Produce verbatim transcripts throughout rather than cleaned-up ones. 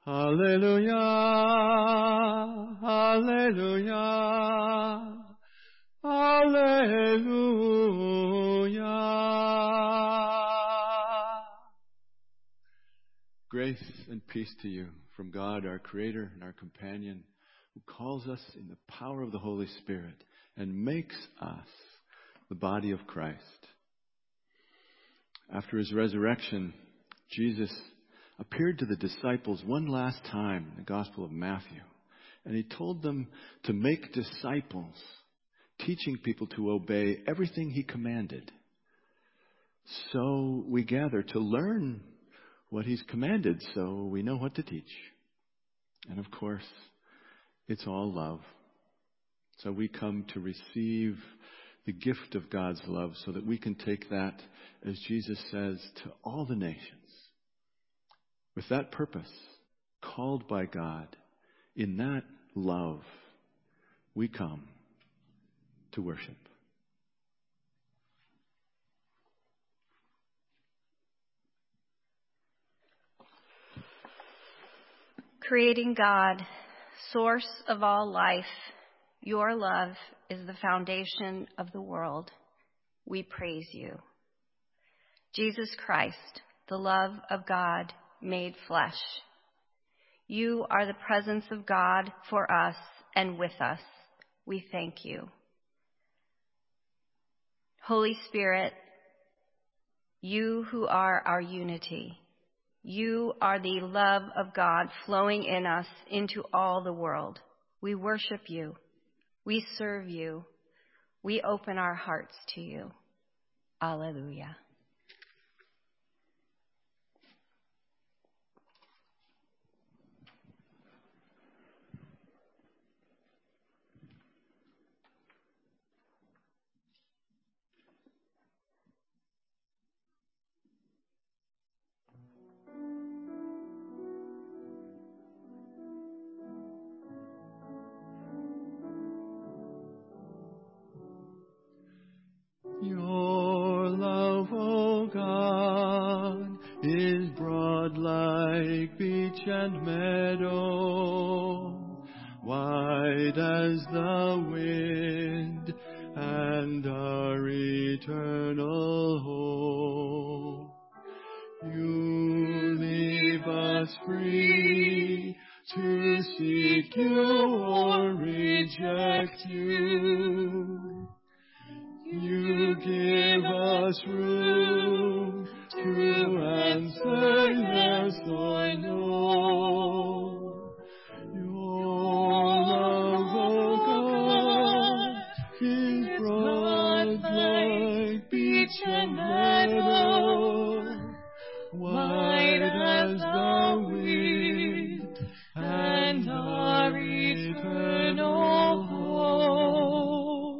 Hallelujah, hallelujah, hallelujah. Grace and peace to you from God, our Creator and our companion, who calls us in the power of the Holy Spirit and makes us the body of Christ. After his resurrection, Jesus appeared to the disciples one last time in the Gospel of Matthew, and he told them to make disciples, teaching people to obey everything he commanded. So we gather to learn what he's commanded so we know what to teach. And of course, it's all love. So we come to receive the gift of God's love so that we can take that, as Jesus says, to all the nations. With that purpose, called by God, in that love, we come to worship. Creating God, source of all life, your love is the foundation of the world. We praise you. Jesus Christ, the love of God made flesh. You are the presence of God for us and with us. We thank you. Holy Spirit, you who are our unity, you are the love of God flowing in us into all the world. We worship you. We serve you. We open our hearts to you. Alleluia. Your love, O God, is broad like beach and meadow, wide as the wind, and our eternal hope. You leave us free to seek you or reject you. You give us room to answer yes or no. Your love, O God, is broad like beach and meadow, wide as the wind, and our eternal hope.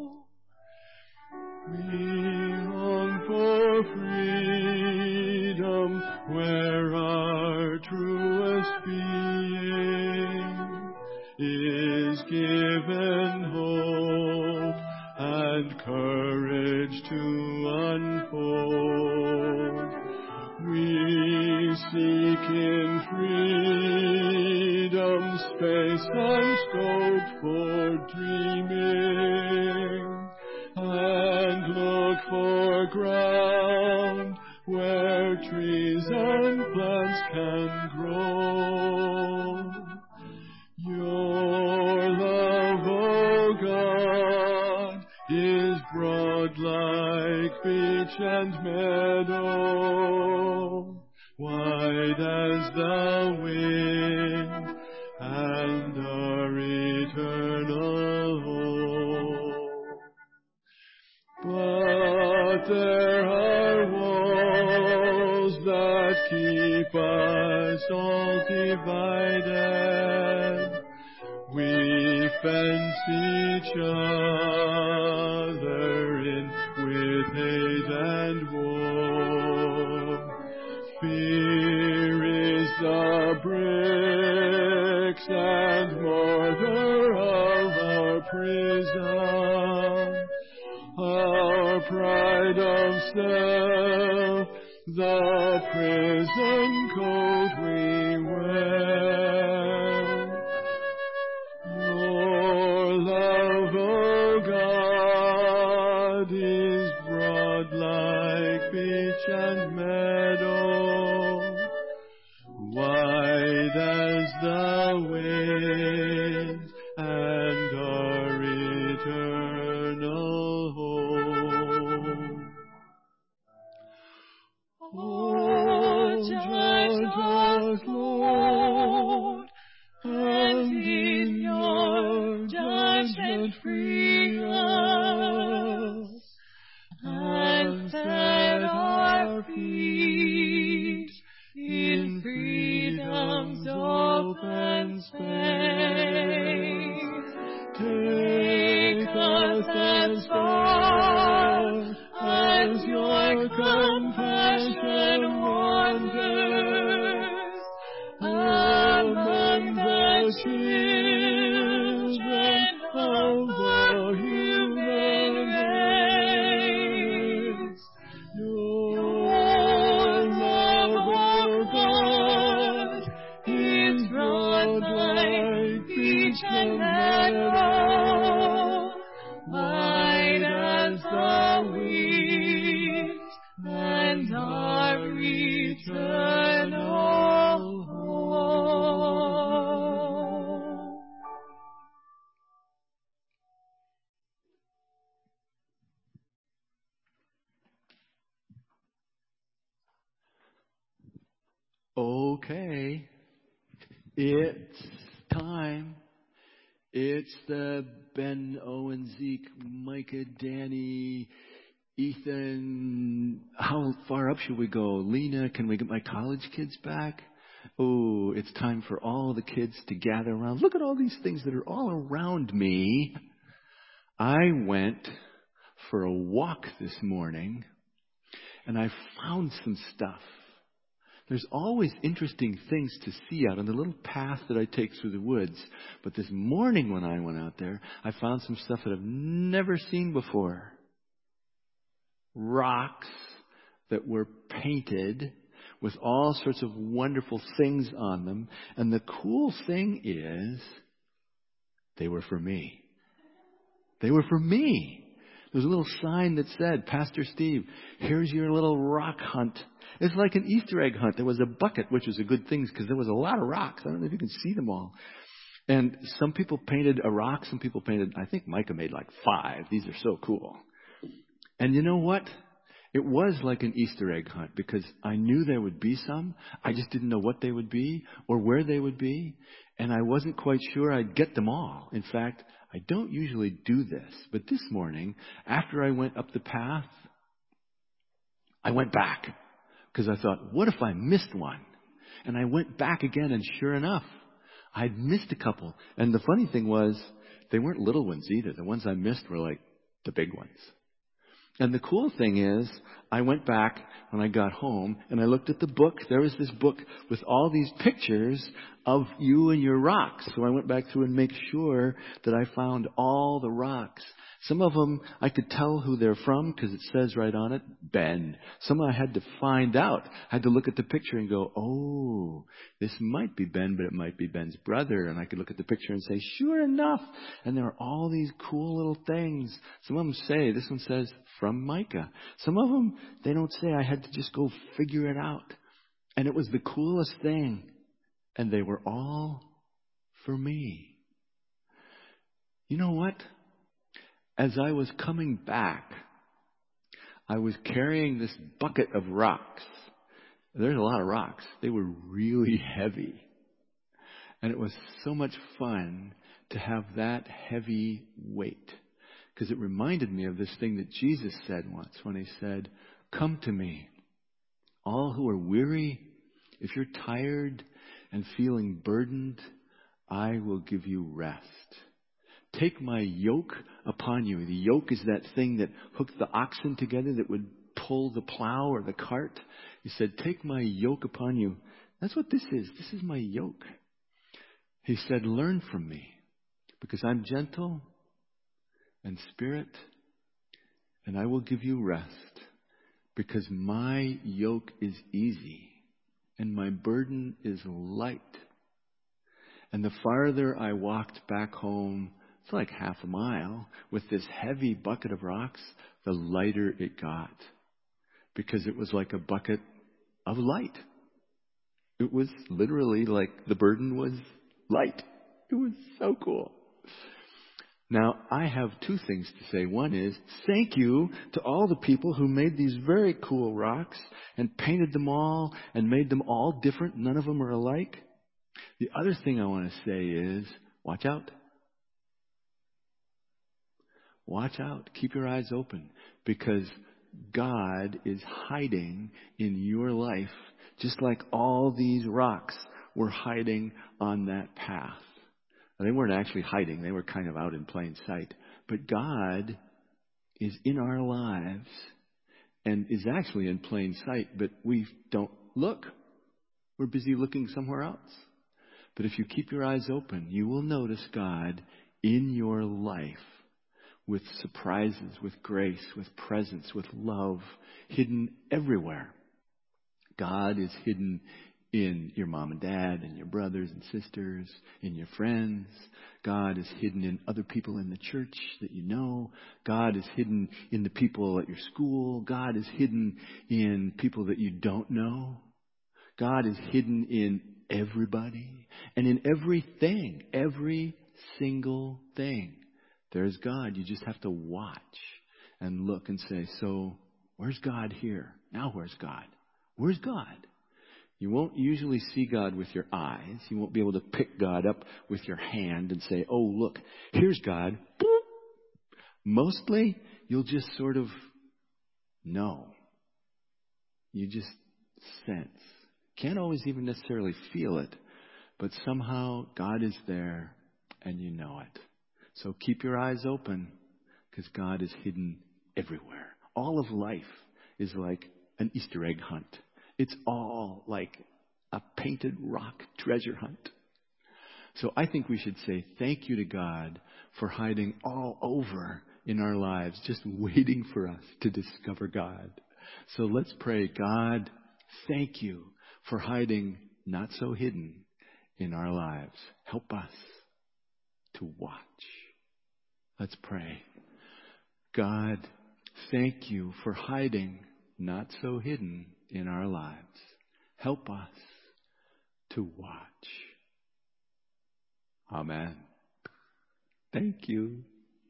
We long for freedom, where our truest being is given hope and courage to unfold. We seek in freedom space and scope for dreaming, and look for ground where trees and plants can grow. Your love, O God, is broad like beach and meadow, wide as the wind, and our eternal hope. But there are walls that keep us all divided. We fence each other in with hate and war. Fear is the bricks and mortar of our prison. Our pride of self, the prison coat we wear. arms open space. Take us as far as your compassion wanders among the children of the human race. Your love, O God, is broad like beach and meadow, wide as the weeds, and our eternal home. Okay, it's time. It's the Ben, Owen, Zeke, Micah, Danny, Ethan. How far up should we go? Lena, can we get my college kids back? Oh, it's time for all the kids to gather around. Look at all these things that are all around me. I went for a walk this morning, and I found some stuff. There's always interesting things to see out on the little path that I take through the woods. But this morning when I went out there, I found some stuff that I've never seen before. Rocks that were painted with all sorts of wonderful things on them. And the cool thing is, they were for me. They were for me. There was a little sign that said, Pastor Steve, here's your little rock hunt. It's like an Easter egg hunt. There was a bucket, which was a good thing because there was a lot of rocks. I don't know if you can see them all. And some people painted a rock. Some people painted, I think Micah made like five. These are so cool. And you know what? It was like an Easter egg hunt because I knew there would be some. I just didn't know what they would be or where they would be. And I wasn't quite sure I'd get them all. In fact, I don't usually do this. But this morning, after I went up the path, I went back. Because I thought, what if I missed one? And I went back again, and sure enough, I'd missed a couple. And the funny thing was, they weren't little ones either. The ones I missed were like the big ones. And the cool thing is, I went back when I got home, and I looked at the book. There was this book with all these pictures of you and your rocks. So I went back through and make sure that I found all the rocks. Some of them I could tell who they're from because it says right on it, Ben. Some I had to find out. I had to look at the picture and go, oh, this might be Ben, but it might be Ben's brother. And I could look at the picture and say, sure enough. And there are all these cool little things. Some of them say, this one says, from Micah. Some of them, they don't say. I had to just go figure it out. And it was the coolest thing. And they were all for me. You know what? As I was coming back, I was carrying this bucket of rocks. There's a lot of rocks. They were really heavy. And it was so much fun to have that heavy weight. Because it reminded me of this thing that Jesus said once when he said, come to me, all who are weary. If you're tired and feeling burdened, I will give you rest. Take my yoke upon you. The yoke is that thing that hooked the oxen together that would pull the plow or the cart. He said, take my yoke upon you. That's what this is. This is my yoke. He said, learn from me because I'm gentle and spirit, and I will give you rest because my yoke is easy and my burden is light. And the farther I walked back home, it's like half a mile, with this heavy bucket of rocks, the lighter it got. Because it was like a bucket of light. It was literally like the burden was light. It was so cool. Now, I have two things to say. One is, thank you to all the people who made these very cool rocks and painted them all and made them all different. None of them are alike. The other thing I want to say is, watch out. Watch out. Keep your eyes open because God is hiding in your life just like all these rocks were hiding on that path. Now, they weren't actually hiding. They were kind of out in plain sight. But God is in our lives and is actually in plain sight, but we don't look. We're busy looking somewhere else. But if you keep your eyes open, you will notice God in your life with surprises, with grace, with presence, with love, hidden everywhere. God is hidden in your mom and dad and your brothers and sisters, in your friends. God is hidden in other people in the church that you know. God is hidden in the people at your school. God is hidden in people that you don't know. God is hidden in everybody and in everything, every single thing. There's God. You just have to watch and look and say, so where's God here? Now where's God? Where's God? You won't usually see God with your eyes. You won't be able to pick God up with your hand and say, oh, look, here's God. Mostly, you'll just sort of know. You just sense. Can't always even necessarily feel it, but somehow God is there and you know it. So keep your eyes open because God is hidden everywhere. All of life is like an Easter egg hunt. It's all like a painted rock treasure hunt. So I think we should say thank you to God for hiding all over in our lives, just waiting for us to discover God. So let's pray, God, thank you for hiding not so hidden in our lives. Help us to watch. Let's pray. God, thank you for hiding not so hidden in our lives. Help us to watch. Amen. Thank you.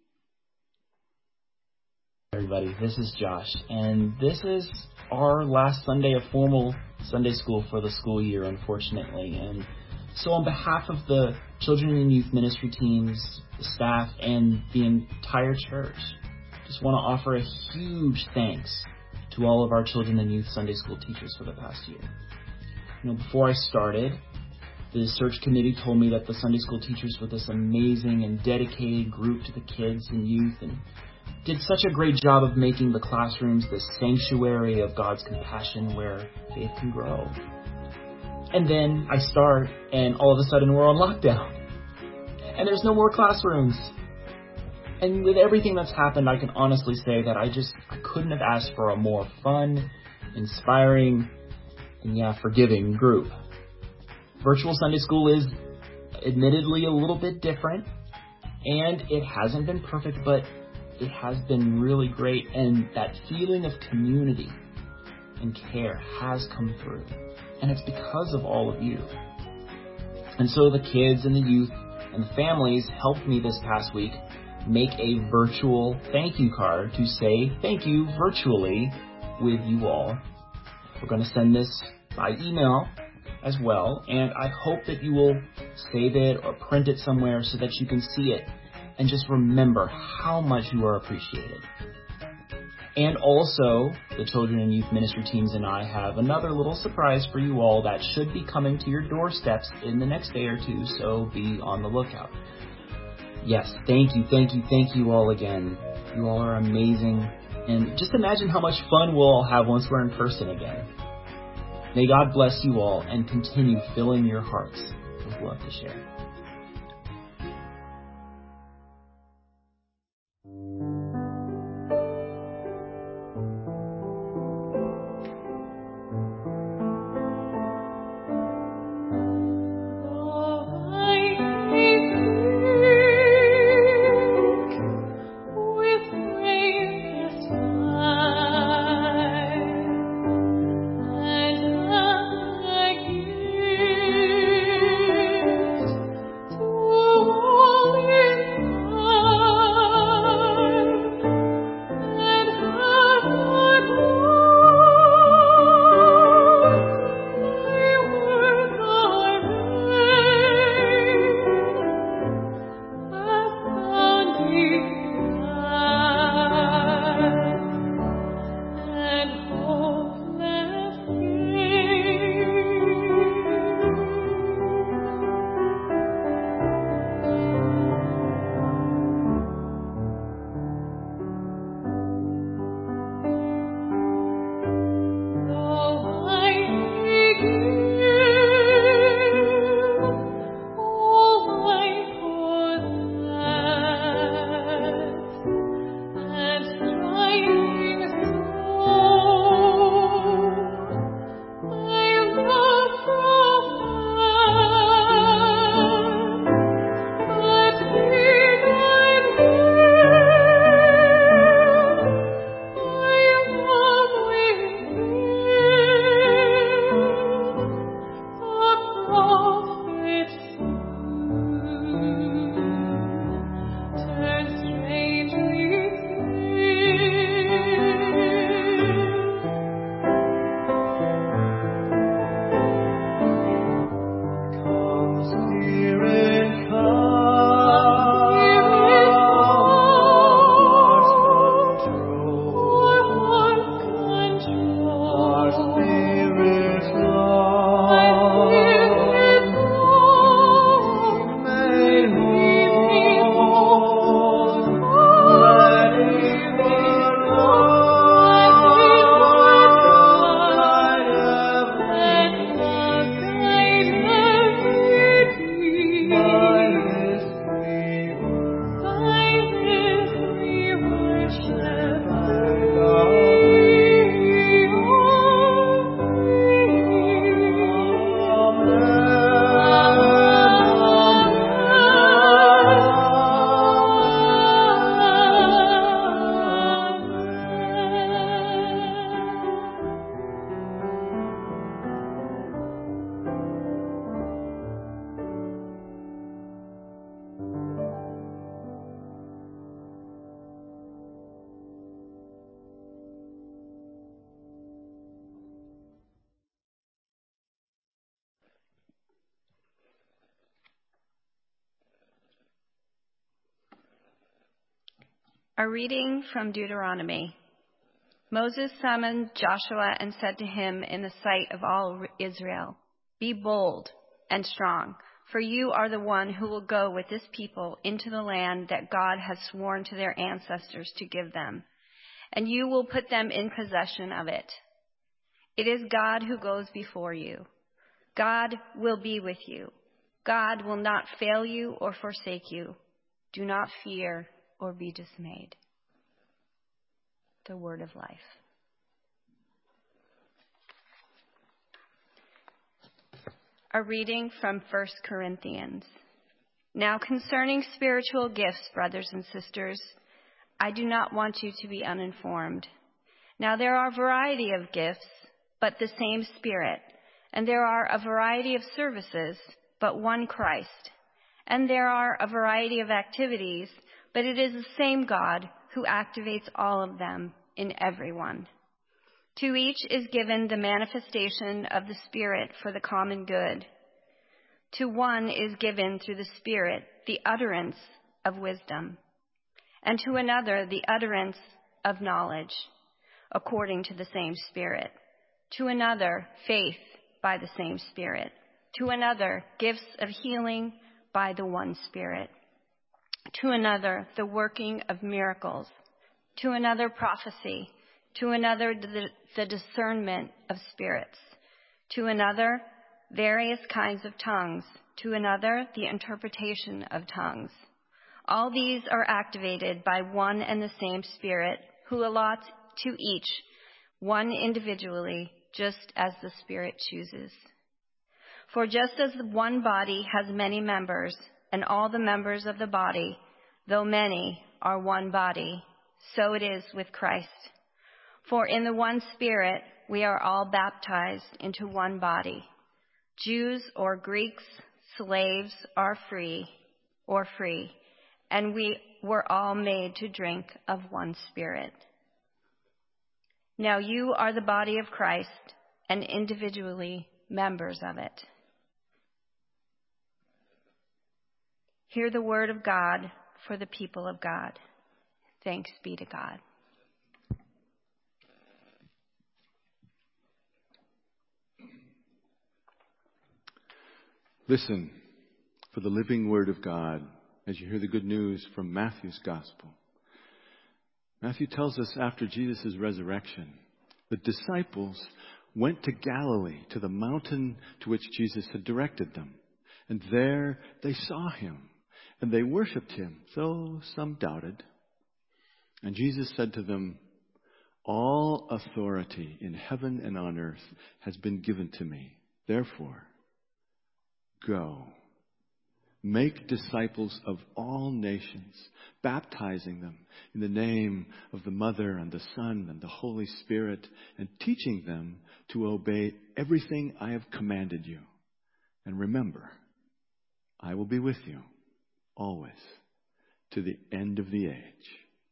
Everybody, this is Josh, and this is our last Sunday of formal Sunday school for the school year, unfortunately. And so on behalf of the children and youth ministry teams, the staff, and the entire church, just want to offer a huge thanks to all of our children and youth Sunday school teachers for the past year. You know, before I started, the search committee told me that the Sunday school teachers were this amazing and dedicated group to the kids and youth and did such a great job of making the classrooms this sanctuary of God's compassion where faith can grow. And then I start, and all of a sudden we're on lockdown. And there's no more classrooms. And with everything that's happened, I can honestly say that I just I couldn't have asked for a more fun, inspiring, and yeah, forgiving group. Virtual Sunday school is admittedly a little bit different, and it hasn't been perfect, but it has been really great, and that feeling of community and care has come through. And it's because of all of you. And so the kids and the youth and the families helped me this past week make a virtual thank you card to say thank you virtually with you all. We're going to send this by email as well, and I hope that you will save it or print it somewhere so that you can see it and just remember how much you are appreciated. And also, the children and youth ministry teams and I have another little surprise for you all that should be coming to your doorsteps in the next day or two, so be on the lookout. Yes, thank you, thank you, thank you all again. You all are amazing. And just imagine how much fun we'll all have once we're in person again. May God bless you all and continue filling your hearts with love to share. A reading from Deuteronomy. Moses summoned Joshua and said to him in the sight of all Israel, "Be bold and strong, for you are the one who will go with this people into the land that God has sworn to their ancestors to give them, and you will put them in possession of it. It is God who goes before you. God will be with you. God will not fail you or forsake you. Do not fear or be dismayed." The word of life. A reading from First Corinthians. Now concerning spiritual gifts, brothers and sisters, I do not want you to be uninformed. Now there are a variety of gifts, but the same Spirit. And there are a variety of services, but one Christ. And there are a variety of activities, but it is the same God who activates all of them in everyone. To each is given the manifestation of the Spirit for the common good. To one is given through the Spirit the utterance of wisdom, and to another the utterance of knowledge, according to the same Spirit. To another, faith by the same Spirit. To another, gifts of healing by the one Spirit. To another, the working of miracles. To another, prophecy. To another, the, the discernment of spirits. To another, various kinds of tongues. To another, the interpretation of tongues. All these are activated by one and the same Spirit, who allots to each one individually, just as the Spirit chooses. For just as one body has many members, and all the members of the body, though many, are one body, so it is with Christ. For in the one Spirit we are all baptized into one body, Jews or Greeks, slaves or free, or free, and we were all made to drink of one Spirit. Now you are the body of Christ, and individually members of it. Hear the word of God for the people of God. Thanks be to God. Listen for the living word of God as you hear the good news from Matthew's gospel. Matthew tells us after Jesus' resurrection, the disciples went to Galilee, to the mountain to which Jesus had directed them. And there they saw him, and they worshipped him, though some doubted. And Jesus said to them, "All authority in heaven and on earth has been given to me. Therefore, go, make disciples of all nations, baptizing them in the name of the Mother and the Son and the Holy Spirit, and teaching them to obey everything I have commanded you. And remember, I will be with you always to the end of the age."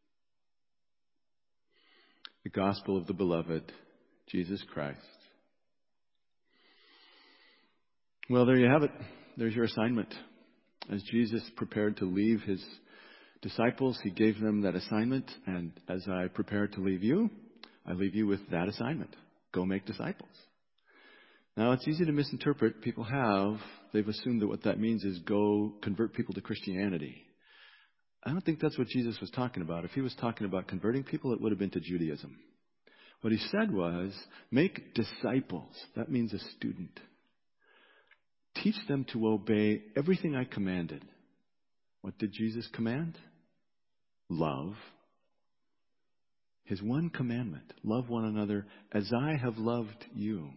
The gospel of the beloved Jesus Christ. Well, there you have it. There's your assignment. As Jesus prepared to leave his disciples, he gave them that assignment. And as I prepare to leave you, I leave you with that assignment. Go make disciples. Now, it's easy to misinterpret. People have. They've assumed that what that means is go convert people to Christianity. I don't think that's what Jesus was talking about. If he was talking about converting people, it would have been to Judaism. What he said was, make disciples. That means a student. Teach them to obey everything I commanded. What did Jesus command? Love. His one commandment, love one another as I have loved you.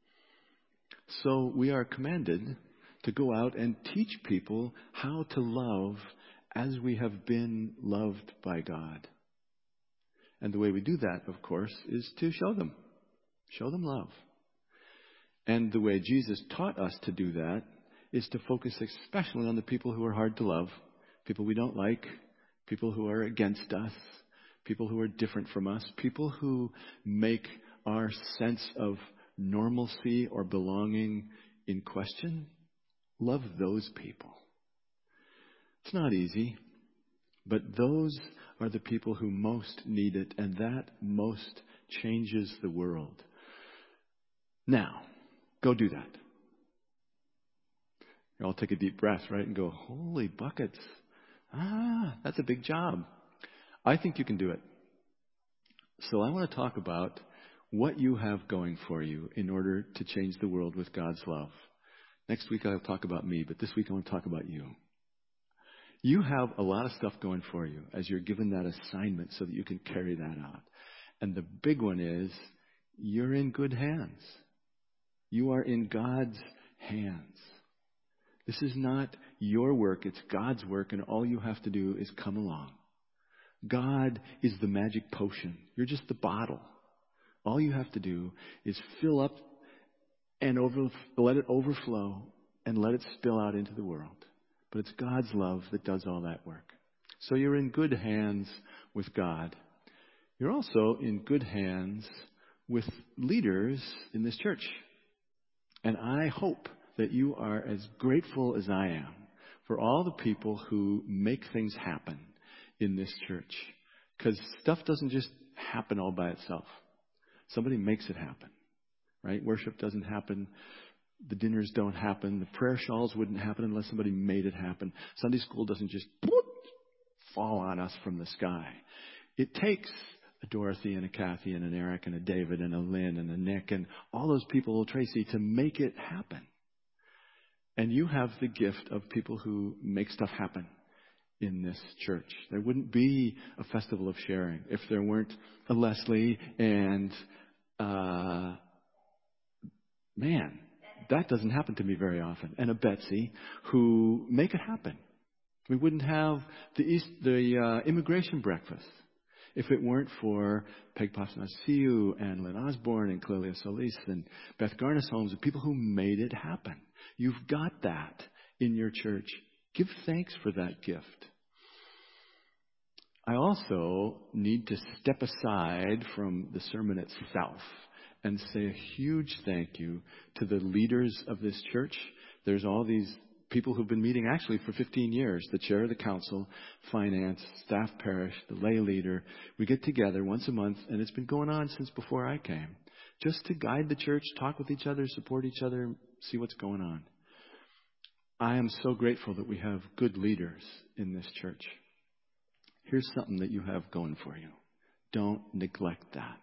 So we are commanded to go out and teach people how to love as we have been loved by God. And the way we do that, of course, is to show them. Show them love. And the way Jesus taught us to do that is to focus especially on the people who are hard to love, people we don't like, people who are against us, people who are different from us, people who make our sense of normalcy or belonging in question. Love those people. It's not easy. But those are the people who most need it, and that most changes the world. Now, go do that. You all take a deep breath, right, and go, holy buckets. Ah, that's a big job. I think you can do it. So I want to talk about what you have going for you in order to change the world with God's love. Next week I'll talk about me, but this week I want to talk about you. You have a lot of stuff going for you as you're given that assignment so that you can carry that out. And the big one is you're in good hands. You are in God's hands. This is not your work, it's God's work, and all you have to do is come along. God is the magic potion. You're just the bottle. All you have to do is fill up and over, let it overflow and let it spill out into the world. But it's God's love that does all that work. So you're in good hands with God. You're also in good hands with leaders in this church. And I hope that you are as grateful as I am for all the people who make things happen in this church. Because stuff doesn't just happen all by itself. Somebody makes it happen, right? Worship doesn't happen. The dinners don't happen. The prayer shawls wouldn't happen unless somebody made it happen. Sunday school doesn't just fall on us from the sky. It takes a Dorothy and a Kathy and an Eric and a David and a Lynn and a Nick and all those people, Tracy, to make it happen. And you have the gift of people who make stuff happen in this church. There wouldn't be a festival of sharing if there weren't a Leslie and, uh, man, that doesn't happen to me very often, and a Betsy who make it happen. We wouldn't have the East, the uh, immigration breakfast if it weren't for Peg Papanasiou and Lynn Osborne and Clelia Solis and Beth Garnis Holmes, the people who made it happen. You've got that in your church. Give thanks for that gift. I also need to step aside from the sermon itself and say a huge thank you to the leaders of this church. There's all these people who've been meeting actually for fifteen years. The chair of the council, finance, staff parish, the lay leader. We get together once a month, and it's been going on since before I came, just to guide the church, talk with each other, support each other, see what's going on. I am so grateful that we have good leaders in this church. Here's something that you have going for you. Don't neglect that.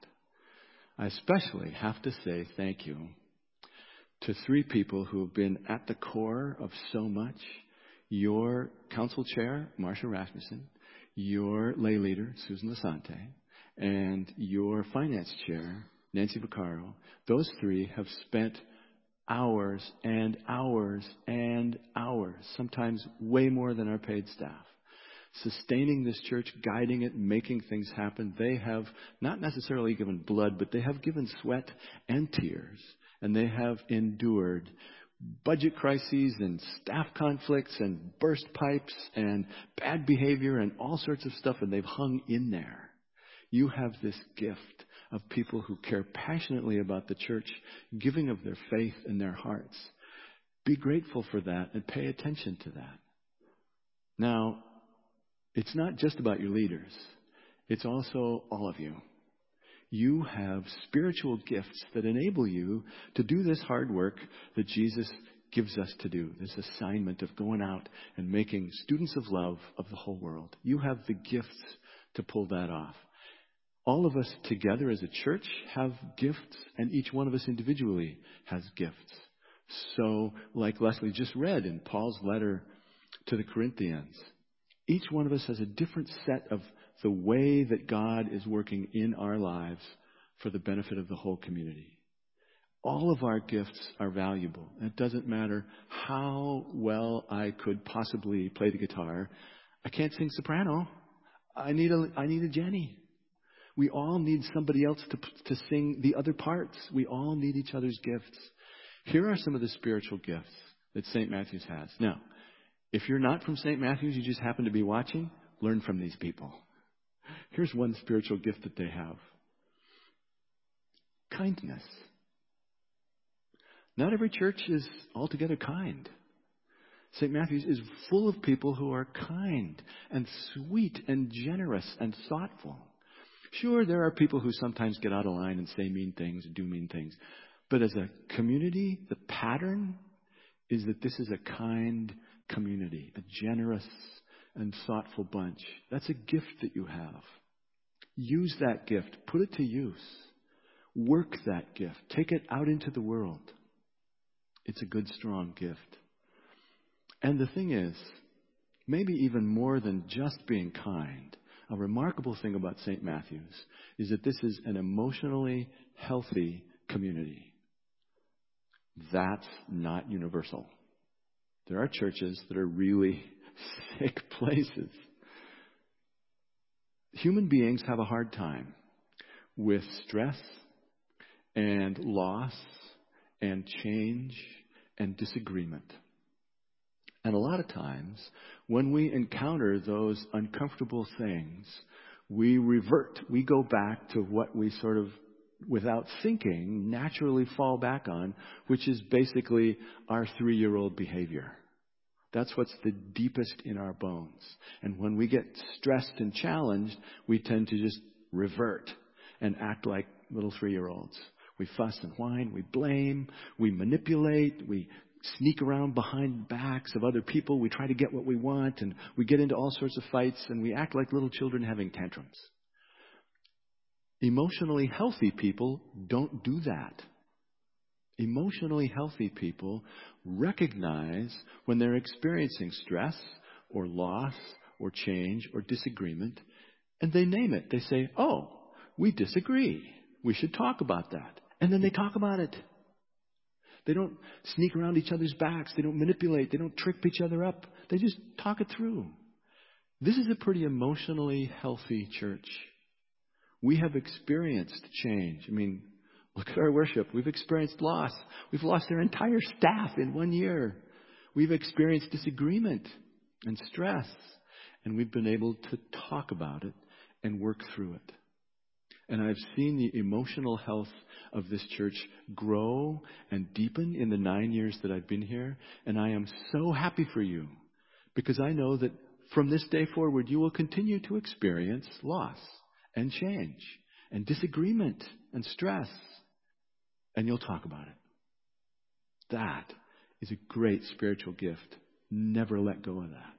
I especially have to say thank you to three people who have been at the core of so much. Your council chair, Marcia Rasmussen, your lay leader, Susan Lasante, and your finance chair, Nancy Vaccaro. Those three have spent hours and hours and hours, sometimes way more than our paid staff, sustaining this church, guiding it, making things happen. They have not necessarily given blood, but they have given sweat and tears. And they have endured budget crises and staff conflicts and burst pipes and bad behavior and all sorts of stuff, and they've hung in there. You have this gift of people who care passionately about the church, giving of their faith and their hearts. Be grateful for that and pay attention to that. Now, it's not just about your leaders. It's also all of you. You have spiritual gifts that enable you to do this hard work that Jesus gives us to do, this assignment of going out and making students of love of the whole world. You have the gifts to pull that off. All of us together as a church have gifts, and each one of us individually has gifts. So, like Leslie just read in Paul's letter to the Corinthians, each one of us has a different set of the way that God is working in our lives for the benefit of the whole community. All of our gifts are valuable. It doesn't matter how well I could possibly play the guitar. I can't sing soprano. I need a, I need a Jenny. We all need somebody else to, to sing the other parts. We all need each other's gifts. Here are some of the spiritual gifts that Saint Matthew's has. Now, if you're not from Saint Matthew's, you just happen to be watching, learn from these people. Here's one spiritual gift that they have. Kindness. Not every church is altogether kind. Saint Matthew's is full of people who are kind and sweet and generous and thoughtful. Sure, there are people who sometimes get out of line and say mean things, do mean things. But as a community, the pattern is that this is a kind community, a generous and thoughtful bunch. That's a gift that you have. Use that gift. Put it to use. Work that gift. Take it out into the world. It's a good, strong gift. And the thing is, maybe even more than just being kind, a remarkable thing about Saint Matthew's is that this is an emotionally healthy community. That's not universal. There are churches that are really sick places. Human beings have a hard time with stress and loss and change and disagreement. And a lot of times, when we encounter those uncomfortable things, we revert. We go back to what we sort of, without thinking, naturally fall back on, which is basically our three-year-old behavior. That's what's the deepest in our bones. And when we get stressed and challenged, we tend to just revert and act like little three-year-olds. We fuss and whine, we blame, we manipulate, we sneak around behind backs of other people. We try to get what we want, and we get into all sorts of fights, and we act like little children having tantrums. Emotionally healthy people don't do that. Emotionally healthy people recognize when they're experiencing stress or loss or change or disagreement, and they name it. They say, oh, we disagree. We should talk about that. And then they talk about it. They don't sneak around each other's backs. They don't manipulate. They don't trip each other up. They just talk it through. This is a pretty emotionally healthy church. We have experienced change. I mean, look at our worship. We've experienced loss. We've lost our entire staff in one year. We've experienced disagreement and stress. And we've been able to talk about it and work through it. And I've seen the emotional health of this church grow and deepen in the nine years that I've been here. And I am so happy for you, because I know that from this day forward, you will continue to experience loss and change and disagreement and stress. And you'll talk about it. That is a great spiritual gift. Never let go of that.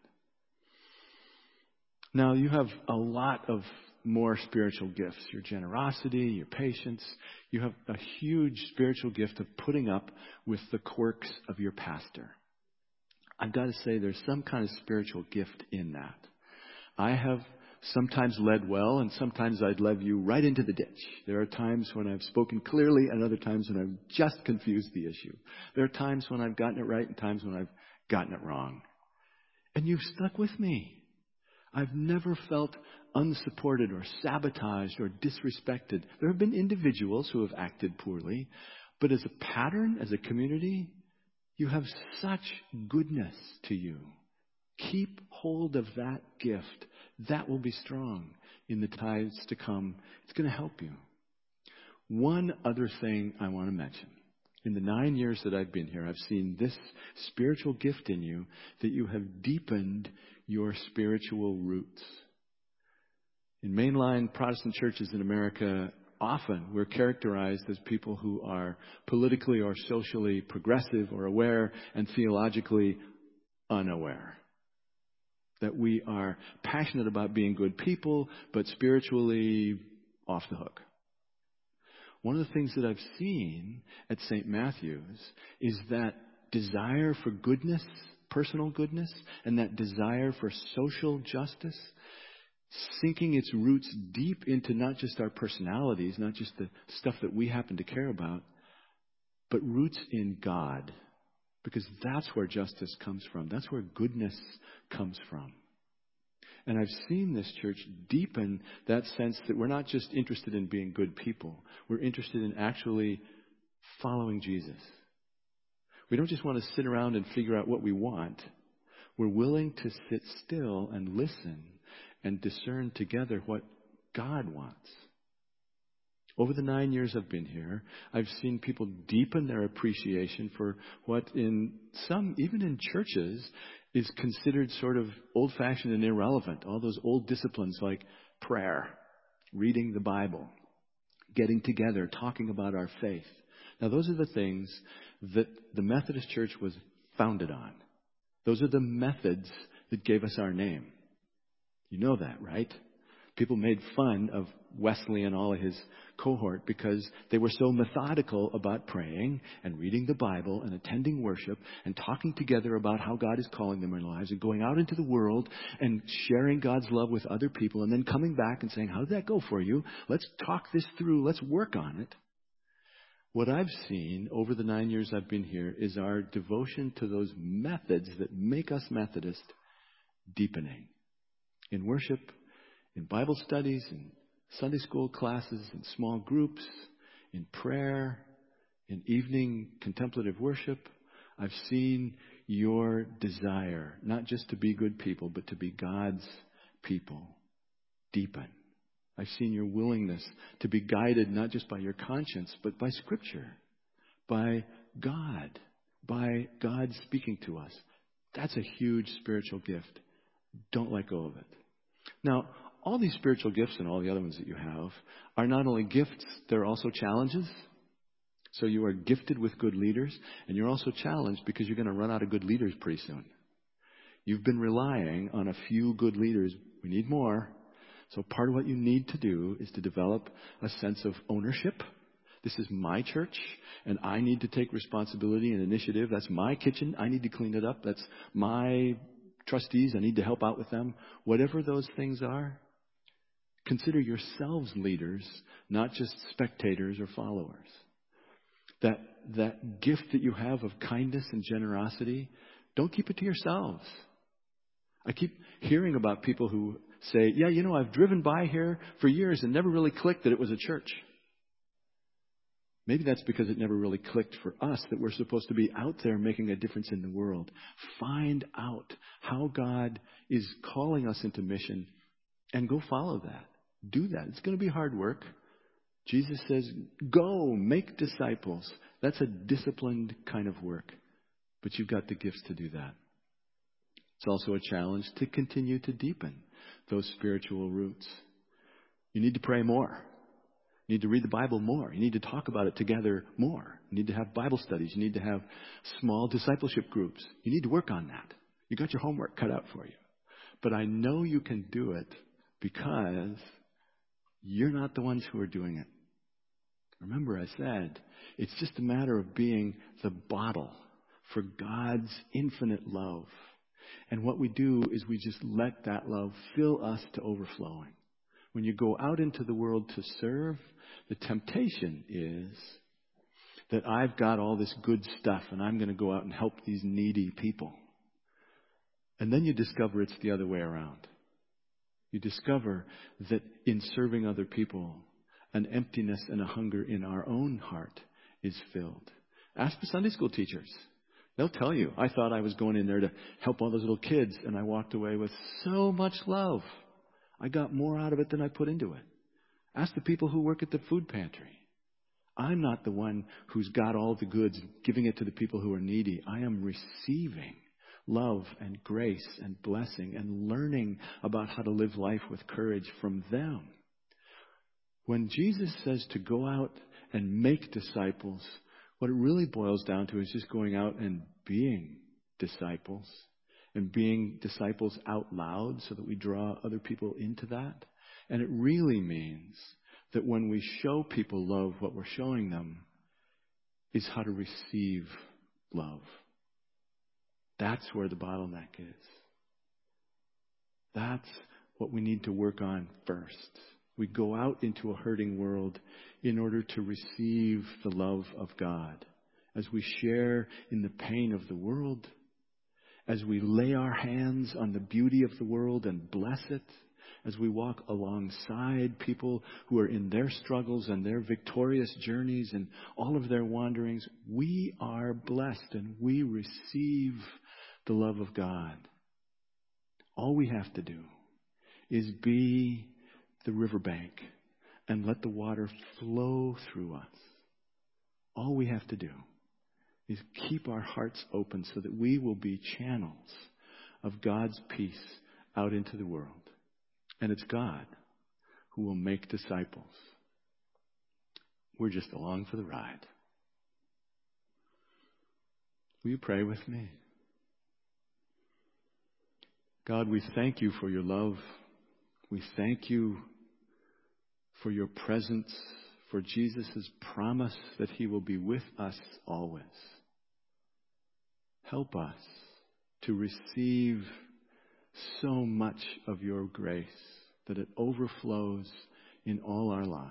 Now, you have a lot of more spiritual gifts. Your generosity, your patience. You have a huge spiritual gift of putting up with the quirks of your pastor. I've got to say, there's some kind of spiritual gift in that. I have sometimes led well, and sometimes I'd led you right into the ditch. There are times when I've spoken clearly, and other times when I've just confused the issue. There are times when I've gotten it right, and times when I've gotten it wrong. And you've stuck with me. I've never felt unsupported or sabotaged or disrespected. There have been individuals who have acted poorly, but as a pattern, as a community, you have such goodness to you. Keep hold of that gift. That will be strong in the times to come. It's going to help you. One other thing I want to mention. In the nine years that I've been here, I've seen this spiritual gift in you, that you have deepened your spiritual roots. In mainline Protestant churches in America, often we're characterized as people who are politically or socially progressive or aware and theologically unaware. That we are passionate about being good people, but spiritually off the hook. One of the things that I've seen at Saint Matthew's is that desire for goodness, personal goodness, and that desire for social justice, sinking its roots deep into not just our personalities, not just the stuff that we happen to care about, but roots in God. Because that's where justice comes from. That's where goodness comes from. And I've seen this church deepen that sense that we're not just interested in being good people. We're interested in actually following Jesus. We don't just want to sit around and figure out what we want. We're willing to sit still and listen and discern together what God wants. Over the nine years I've been here, I've seen people deepen their appreciation for what in some, even in churches, is considered sort of old-fashioned and irrelevant. All those old disciplines like prayer, reading the Bible, getting together, talking about our faith. Now, those are the things that the Methodist Church was founded on. Those are the methods that gave us our name. You know that, right? People made fun of Wesley and all of his cohort because they were so methodical about praying and reading the Bible and attending worship and talking together about how God is calling them in their lives and going out into the world and sharing God's love with other people and then coming back and saying, how did that go for you? Let's talk this through. Let's work on it. What I've seen over the nine years I've been here is our devotion to those methods that make us Methodist deepening. In worship, in Bible studies, in Sunday school classes, in small groups, in prayer, in evening contemplative worship, I've seen your desire, not just to be good people, but to be God's people, deepen. I've seen your willingness to be guided not just by your conscience, but by Scripture, by God, by God speaking to us. That's a huge spiritual gift. Don't let go of it. Now, all these spiritual gifts and all the other ones that you have are not only gifts, they're also challenges. So you are gifted with good leaders, and you're also challenged because you're going to run out of good leaders pretty soon. You've been relying on a few good leaders. We need more. So part of what you need to do is to develop a sense of ownership. This is my church, and I need to take responsibility and initiative. That's my kitchen. I need to clean it up. That's my trustees. I need to help out with them. Whatever those things are, consider yourselves leaders, not just spectators or followers. That, that gift that you have of kindness and generosity, don't keep it to yourselves. I keep hearing about people who say, yeah, you know, I've driven by here for years and never really clicked that it was a church. Maybe that's because it never really clicked for us that we're supposed to be out there making a difference in the world. Find out how God is calling us into mission and go follow that. Do that. It's going to be hard work. Jesus says, go make disciples. That's a disciplined kind of work. But you've got the gifts to do that. It's also a challenge to continue to deepen those spiritual roots. You need to pray more. You need to read the Bible more. You need to talk about it together more. You need to have Bible studies. You need to have small discipleship groups. You need to work on that. You got your homework cut out for you. But I know you can do it because you're not the ones who are doing it. Remember, I said, it's just a matter of being the bottle for God's infinite love. And what we do is we just let that love fill us to overflowing. When you go out into the world to serve, the temptation is that I've got all this good stuff and I'm going to go out and help these needy people. And then you discover it's the other way around. You discover that in serving other people, an emptiness and a hunger in our own heart is filled. Ask the Sunday school teachers. They'll tell you, I thought I was going in there to help all those little kids, and I walked away with so much love. I got more out of it than I put into it. Ask the people who work at the food pantry. I'm not the one who's got all the goods, giving it to the people who are needy. I am receiving love and grace and blessing and learning about how to live life with courage from them. When Jesus says to go out and make disciples, what it really boils down to is just going out and being disciples and being disciples out loud so that we draw other people into that. And it really means that when we show people love, what we're showing them is how to receive love. That's where the bottleneck is. That's what we need to work on first. We go out into a hurting world in order to receive the love of God. As we share in the pain of the world, as we lay our hands on the beauty of the world and bless it, as we walk alongside people who are in their struggles and their victorious journeys and all of their wanderings, we are blessed and we receive the love of God. All we have to do is be the riverbank and let the water flow through us. All we have to do is keep our hearts open so that we will be channels of God's peace out into the world. And it's God who will make disciples. We're just along for the ride. Will you pray with me? God, we thank you for your love. We thank you for your presence, for Jesus' promise that he will be with us always. Help us to receive so much of your grace that it overflows in all our lives.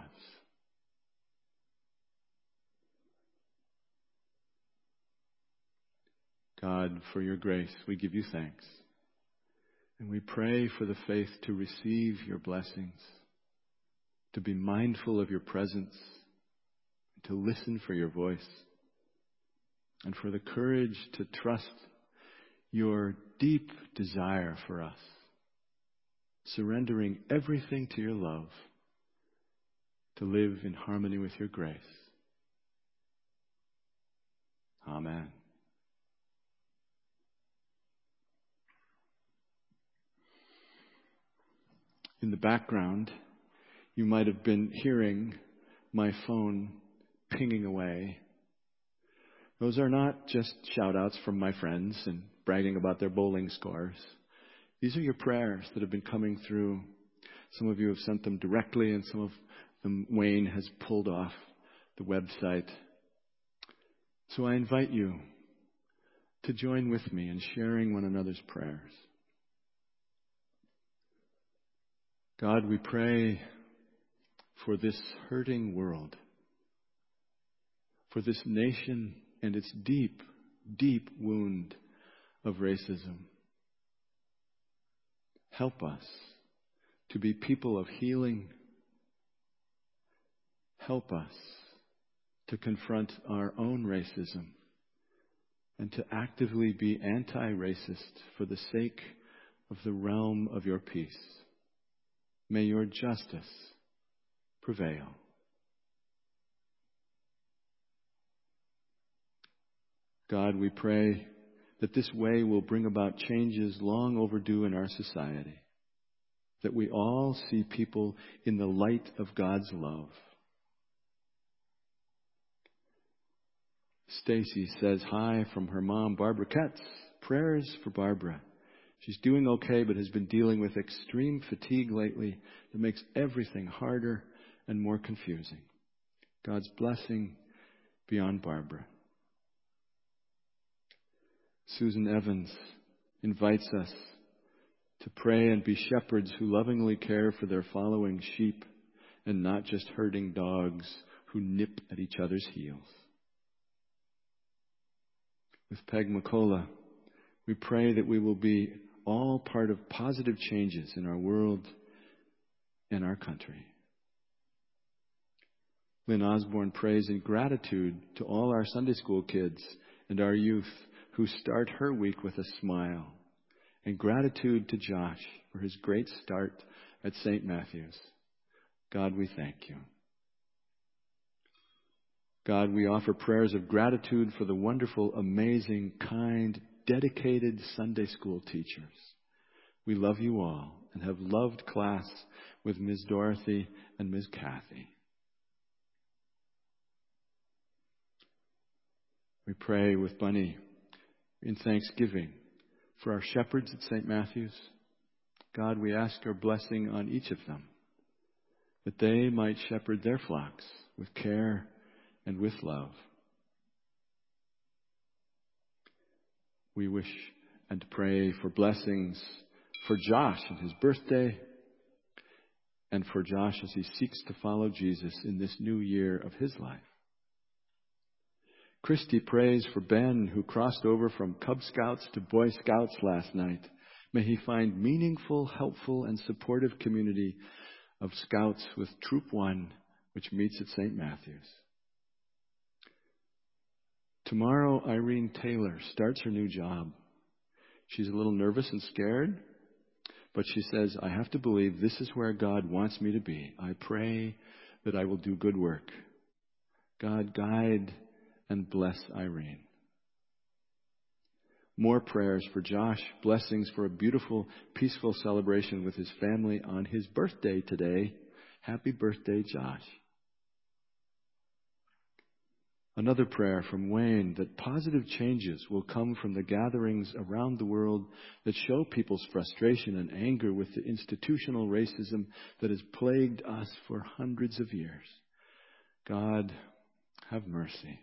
God, for your grace, we give you thanks. And we pray for the faith to receive your blessings, to be mindful of your presence, to listen for your voice, and for the courage to trust your deep desire for us, surrendering everything to your love, to live in harmony with your grace. Amen. In the background, you might have been hearing my phone pinging away. Those are not just shout-outs from my friends and bragging about their bowling scores. These are your prayers that have been coming through. Some of you have sent them directly, and some of them Wayne has pulled off the website. So I invite you to join with me in sharing one another's prayers. God, we pray for this hurting world, for this nation and its deep, deep wound of racism. Help us to be people of healing. Help us to confront our own racism and to actively be anti-racist for the sake of the realm of your peace. May your justice prevail. God, we pray that this way will bring about changes long overdue in our society, that we all see people in the light of God's love. Stacy says hi from her mom, Barbara Katz. Prayers for Barbara. She's doing okay, but has been dealing with extreme fatigue lately that makes everything harder and more confusing. God's blessing be on Barbara. Susan Evans invites us to pray and be shepherds who lovingly care for their following sheep and not just herding dogs who nip at each other's heels. With Peg McCullough, we pray that we will be all part of positive changes in our world and our country. Lynn Osborne prays in gratitude to all our Sunday school kids and our youth who start her week with a smile, and gratitude to Josh for his great start at Saint Matthew's. God, we thank you. God, we offer prayers of gratitude for the wonderful, amazing, kind, dedicated Sunday school teachers. We love you all and have loved class with Miz Dorothy and Miz Kathy. We pray with Bunny in thanksgiving for our shepherds at Saint Matthew's. God, we ask your blessing on each of them, that they might shepherd their flocks with care and with love. We wish and pray for blessings for Josh and his birthday, and for Josh as he seeks to follow Jesus in this new year of his life. Christy prays for Ben, who crossed over from Cub Scouts to Boy Scouts last night. May he find meaningful, helpful, and supportive community of Scouts with Troop One, which meets at Saint Matthew's. Tomorrow, Irene Taylor starts her new job. She's a little nervous and scared, but she says, I have to believe this is where God wants me to be. I pray that I will do good work. God, guide and bless Irene. More prayers for Josh. Blessings for a beautiful, peaceful celebration with his family on his birthday today. Happy birthday, Josh. Another prayer from Wayne that positive changes will come from the gatherings around the world that show people's frustration and anger with the institutional racism that has plagued us for hundreds of years. God, have mercy.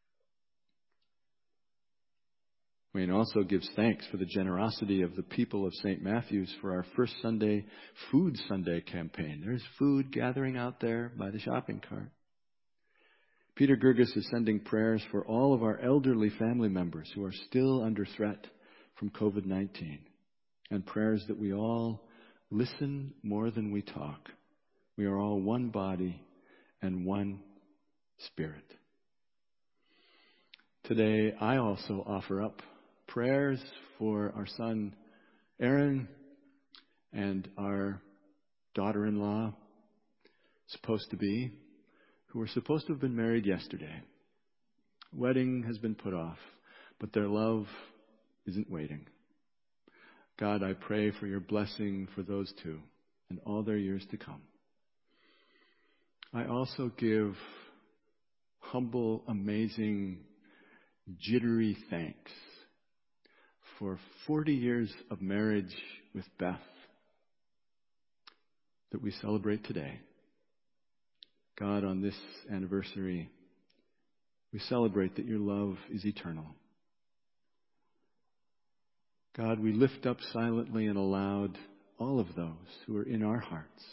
Wayne also gives thanks for the generosity of the people of Saint Matthew's for our first Sunday, Food Sunday campaign. There's food gathering out there by the shopping cart. Peter Gerges is sending prayers for all of our elderly family members who are still under threat from covid nineteen, and prayers that we all listen more than we talk. We are all one body and one spirit. Today, I also offer up prayers for our son Aaron and our daughter-in-law, supposed to be, who were supposed to have been married yesterday. Wedding has been put off, but their love isn't waiting. God, I pray for your blessing for those two and all their years to come. I also give humble, amazing, jittery thanks for forty years of marriage with Beth that we celebrate today. God, on this anniversary, we celebrate that your love is eternal. God, we lift up silently and aloud all of those who are in our hearts.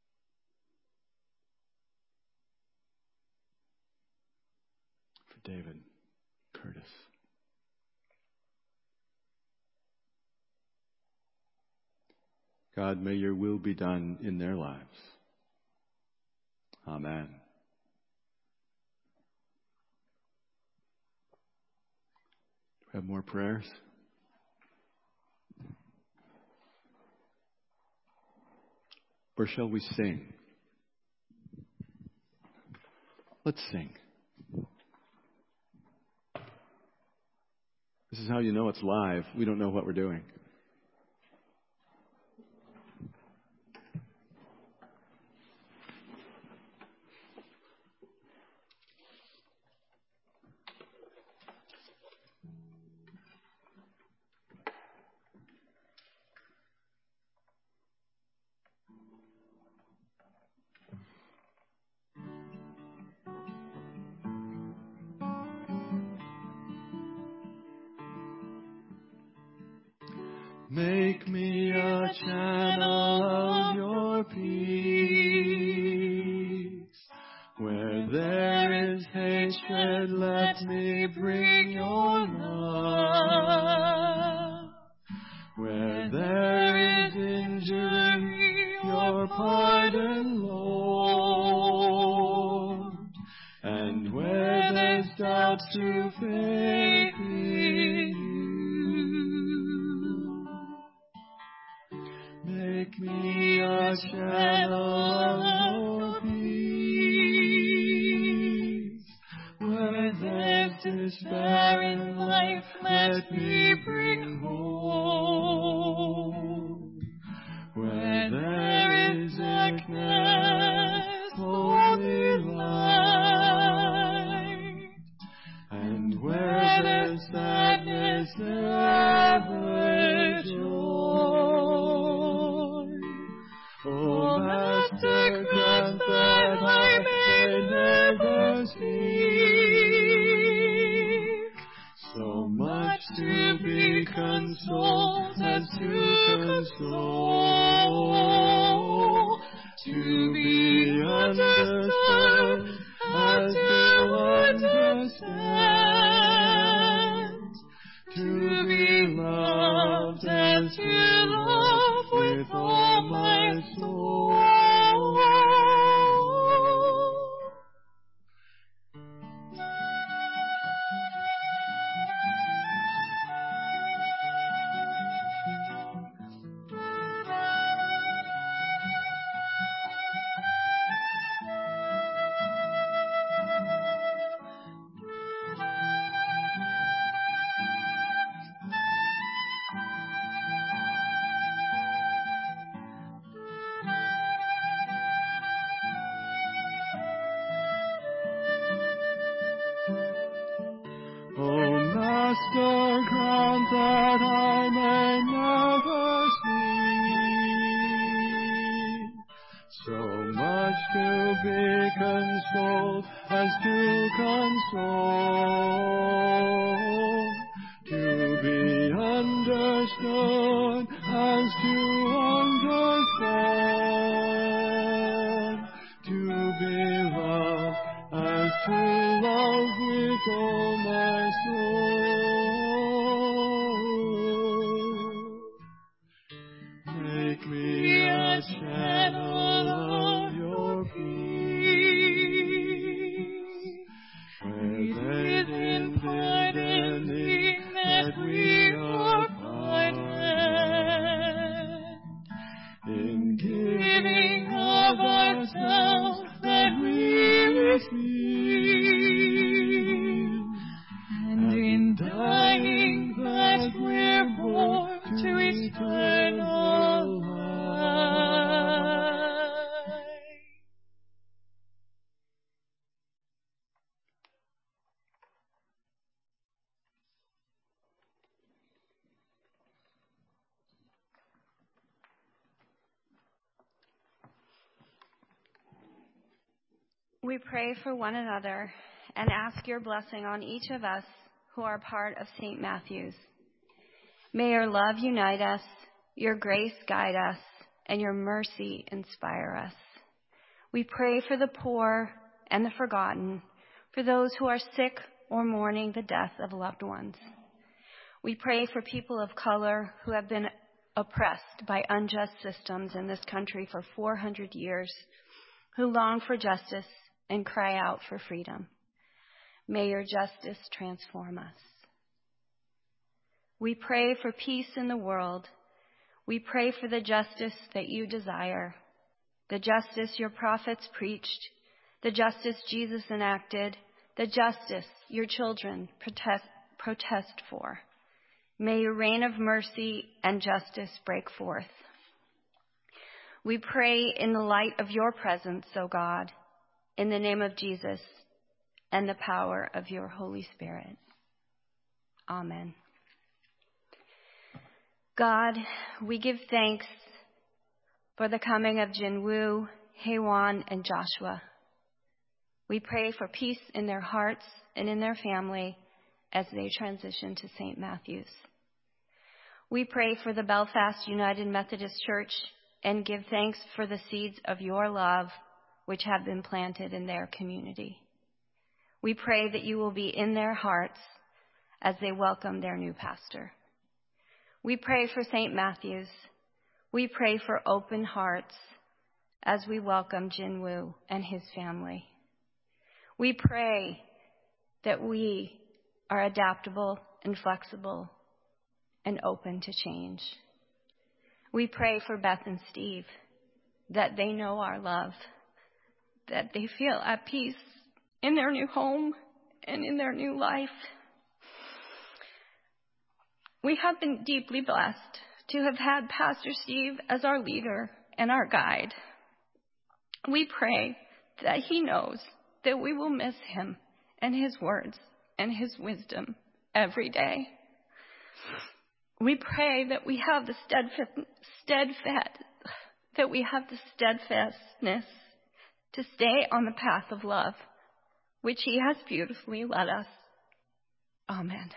For David, Curtis. God, may your will be done in their lives. Amen. Do we have more prayers? Or shall we sing? Let's sing. This is how you know it's live. We don't know what we're doing. Make me a channel of your peace. Where there is hatred, let me bring your love. Where there is injury, your pardon, Lord. And where there's doubt, to faith in you. Make me a channel of your peace. Where there's despair in life, let me bring hope. Where there is darkness, holy light. And where there's sadness, ever joy. Oh, Master, grant that I may never seek so much to be consoled as to console, to be understood as to understand, to be loved as to love with all my soul. the ground that I may never see. So much to be consoled as to console, to be understood as to understand, to be loved as to love with all my soul. Make me a channel of your peace, where there is pardoning that we are pardoned, in giving of ourselves that we receive, and in dying that we're born to eternal life. We pray for one another and ask your blessing on each of us who are part of Saint Matthew's. May your love unite us, your grace guide us, and your mercy inspire us. We pray for the poor and the forgotten, for those who are sick or mourning the death of loved ones. We pray for people of color who have been oppressed by unjust systems in this country for four hundred years, who long for justice and cry out for freedom. May your justice transform us. We pray for peace in the world. We pray for the justice that you desire, the justice your prophets preached, the justice Jesus enacted, the justice your children protest, protest for. May your reign of mercy and justice break forth. We pray in the light of your presence, O God, in the name of Jesus and the power of your Holy Spirit. Amen. God, we give thanks for the coming of Jinwoo, Haewon, and Joshua. We pray for peace in their hearts and in their family as they transition to Saint Matthew's. We pray for the Belfast United Methodist Church and give thanks for the seeds of your love which have been planted in their community. We pray that you will be in their hearts as they welcome their new pastor. We pray for Saint Matthew's. We pray for open hearts as we welcome Jinwoo and his family. We pray that we are adaptable and flexible and open to change. We pray for Beth and Steve, that they know our love, that they feel at peace in their new home and in their new life. We have been deeply blessed to have had Pastor Steve as our leader and our guide. We pray that he knows that we will miss him and his words and his wisdom every day. We pray that we have the steadfast, steadfast, that we have the steadfastness to stay on the path of love, which he has beautifully led us. Amen.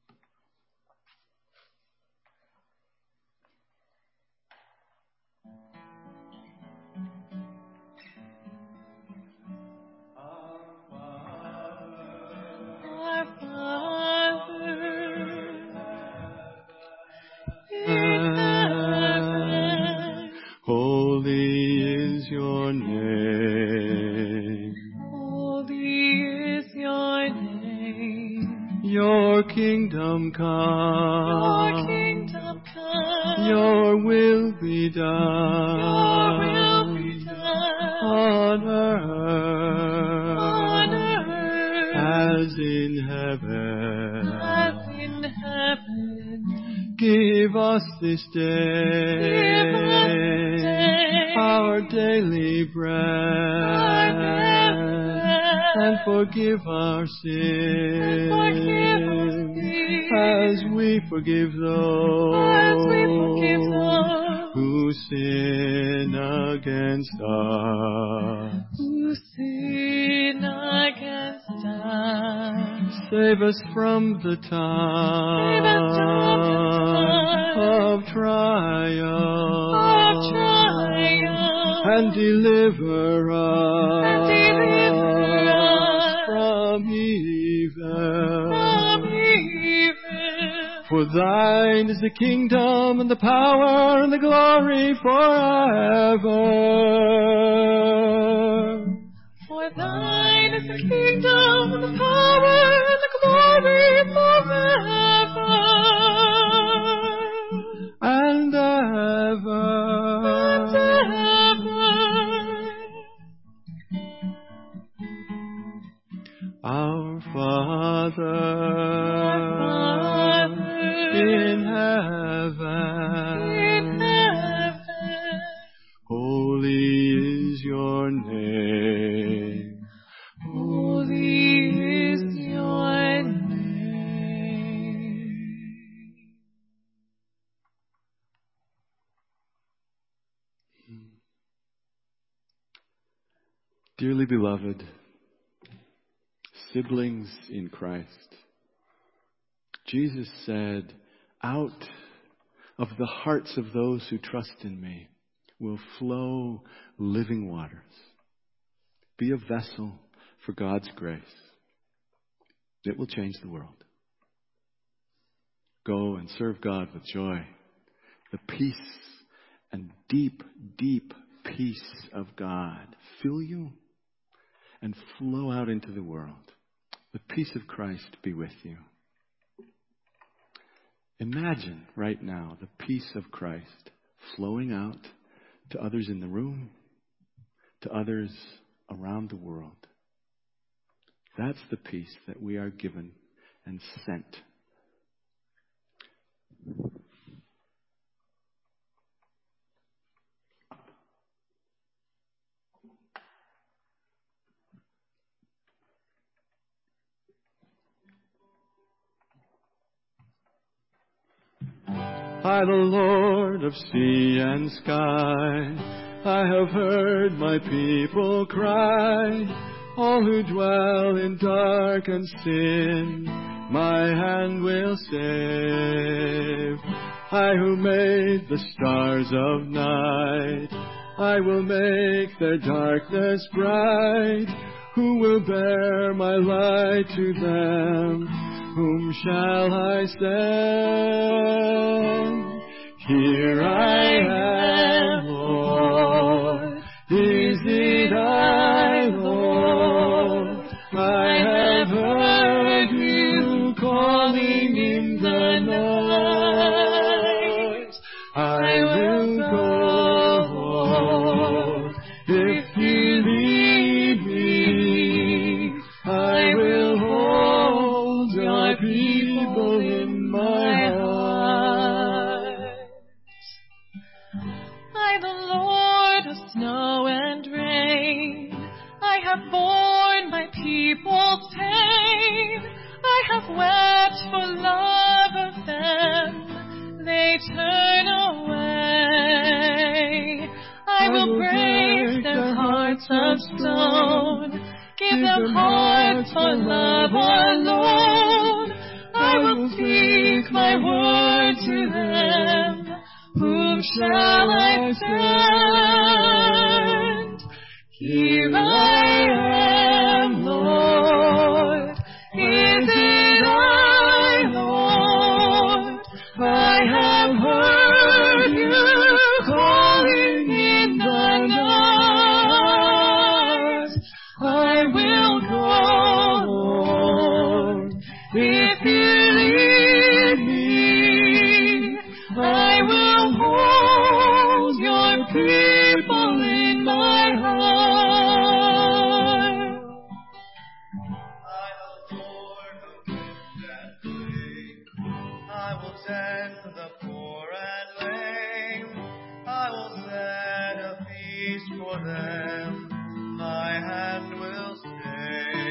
Holy is your name. Holy is your name. Your kingdom come. Your kingdom come. Your will be done. Your will be done. On earth. On earth. As in heaven. As in heaven. Give us this day. Give us this day our daily bread. Our daily bread. and forgive our sins, forgive our sins, as we forgive those, as we forgive those who sin against us. who sin against us. Save us from the time, Save us from the time of trial, of trial, and deliver us, and deliver us from evil. from evil. For thine is the kingdom and the power and the glory forever. For thine is the kingdom and the power and the glory forever And ever. and ever. Our Father, Our Father in heaven, in heaven, holy is your name. holy is your name. Dearly beloved, siblings in Christ, Jesus said, out of the hearts of those who trust in me will flow living waters. Be a vessel for God's grace. It will change the world. Go and serve God with joy. The peace and deep, deep peace of God fill you and flow out into the world. The peace of Christ be with you. Imagine right now the peace of Christ flowing out to others in the room, to others around the world. That's the peace that we are given and sent. I, the Lord of sea and sky, I have heard my people cry. All who dwell in dark and sin, my hand will save. I who made the stars of night, I will make their darkness bright. Who will bear my light to them? Whom shall I send? Here I am, Lord. Is it I, Lord? I have heard you calling in the night. I will go, Lord, if you lead me. I will hold your people in my heart. I, the Lord of snow and rain, I have borne my people's pain. I have wept for love of them. They turn away. I will break their hearts of stone, give them hearts for love alone. I will speak my word to them. Whom shall I send? Here I am, Lord. Is it I, Lord? I have heard you calling in the night. I will go, Lord, if you lead me. I will hold your people in my heart. I, the Lord who gives and takes, I will send the poor and lame. I will set a feast for them. My hand will stay.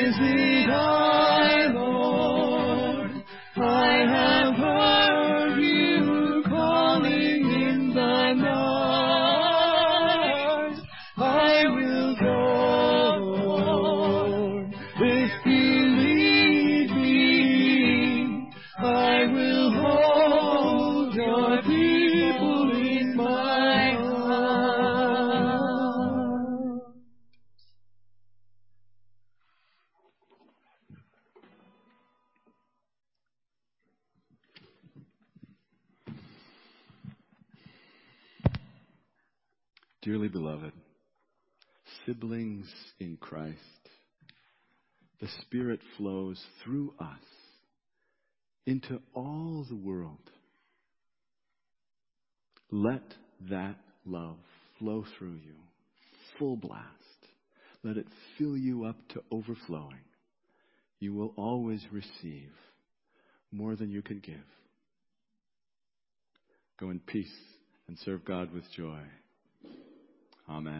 Is it I, Lord? I have heard you calling in the night. I will go, Lord. If you lead me, I will hold your people in my heart. Dearly beloved, siblings in Christ, the Spirit flows through us into all the world. Let that love flow through you, full blast. Let it fill you up to overflowing. You will always receive more than you can give. Go in peace and serve God with joy. Amen.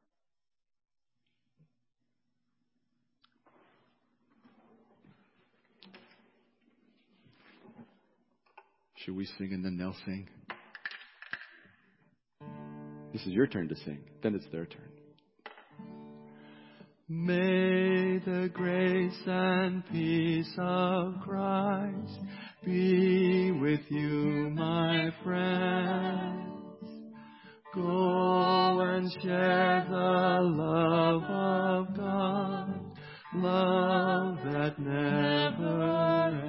Should we sing and then they'll sing? This is your turn to sing. Then it's their turn. May the grace and peace of Christ be with you, my friends. Go and share the love of God, love that never ends.